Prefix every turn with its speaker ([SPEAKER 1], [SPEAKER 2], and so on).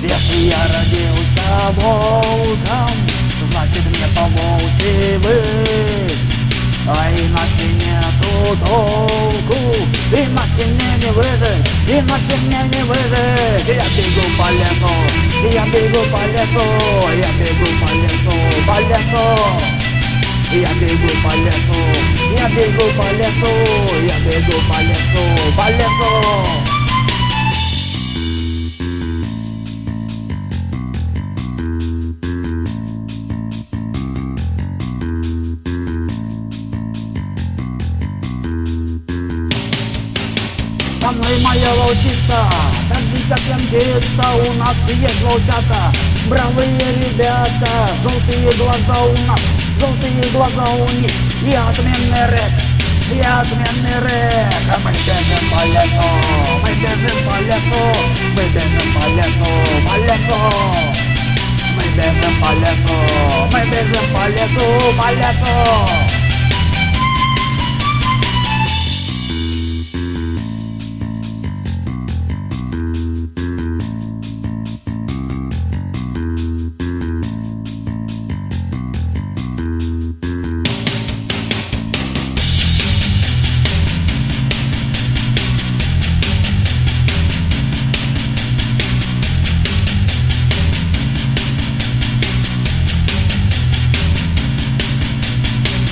[SPEAKER 1] Если я родился волком, значит мне по волчьи выть. А иначе нету толку, иначе мне не выжить, иначе мне не выжить. Я бегу по лесу, я бегу по лесу, я бегу по лесу, по лесу. Я бегу по лесу, я бегу по лесу, я бегу по лесу, по лесу. Со мной моя волчица, так же как МЧится, у нас есть волчата. Бравые ребята, желтые глаза у нас, желтые глаза у них. И отменный рэп, и отменный рэп. А мы бежим по лесу, мы бежим по лесу, мы бежим по лесу, по лесу. Мы бежим по лесу, мы бежим по лесу, по лесу.